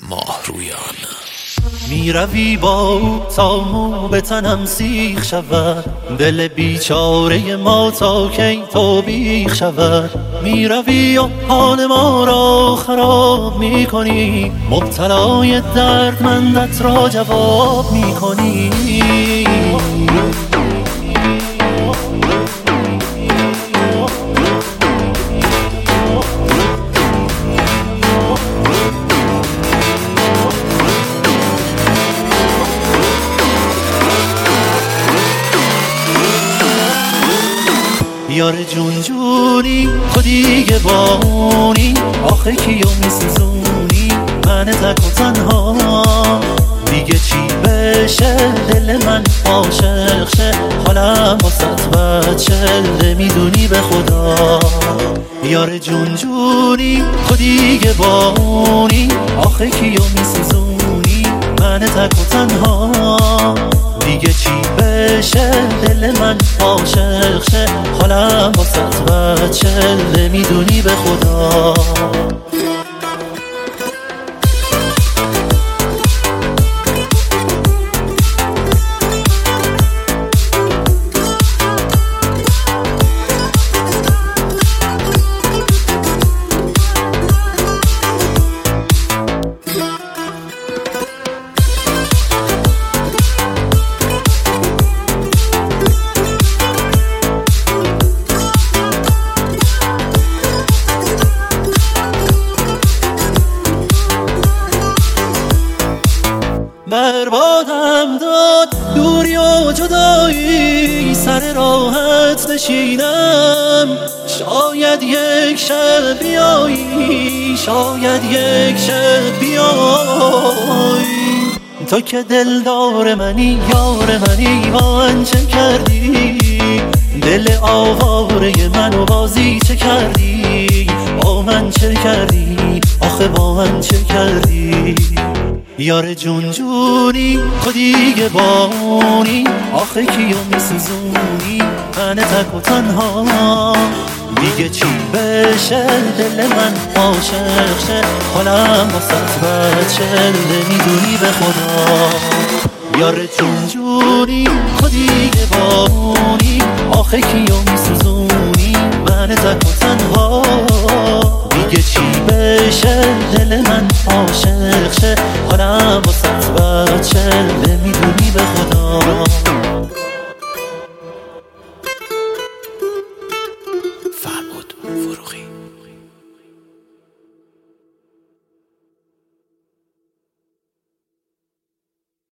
ماهرویان. میروی با او تا مو به تنم سیخ شود، دل بیچاره ما تا کی توبیخ شود. میروی و حال ما را خراب میکنی، مبتلای دردمندت را جواب میکنی. یار جون جونی تو دیگه بانی، آخه کیو میسوزونی من تک و تنها. دیگه چی بشه دل من عاشق شه، حالم واسط بچه میدونی به خدا. یار جون جونی تو دیگه بانی، آخه کیو میسوزونی من تک و تنها. دیگه چی بشه دل من عاشق شه، حالم واسط بچه میدونی به خدا. بربادم داد دوری و جدایی، سر راحت نشینم. شاید یک شب بیایی، شاید یک شب بیایی. تو که دلدار منی یار منی، با من چه کردی؟ دل آواره منو بازی چه کردی؟ با من چه کردی؟ آخه با من چه کردی؟ یار جون جونی تو دیگه بانی، آخه کیو میسوزونی من تک و تنها. دیگه چی بشه دل من عاشق شه، حالم واسط بچه میدونی به خدا. یار جون جونی تو دیگه بانی، آخه کیو میسوزونی من تک و تنها. دیگه چی بشه دل من عاشق شه، حالم واسط بچه میدونی به خدا.